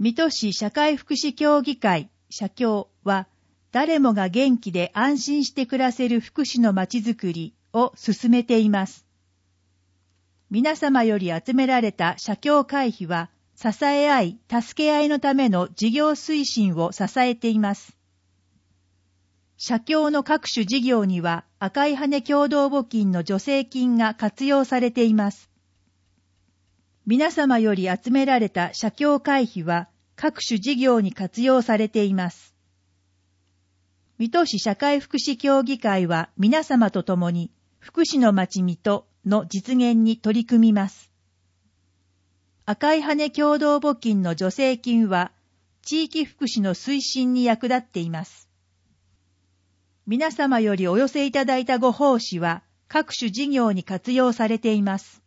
水戸市社会福祉協議会社協は、誰もが元気で安心して暮らせる福祉のまちづくりを進めています。皆様より集められた社協会費は、支え合い、助け合いのための事業推進を支えています。社協の各種事業には、赤い羽共同募金の助成金が活用されています。皆様より集められた社協会費は、各種事業に活用されています。水戸市社会福祉協議会は皆様と共に福祉のまち水戸の実現に取り組みます。赤い羽共同募金の助成金は地域福祉の推進に役立っています。皆様よりお寄せいただいたご奉仕は各種事業に活用されています。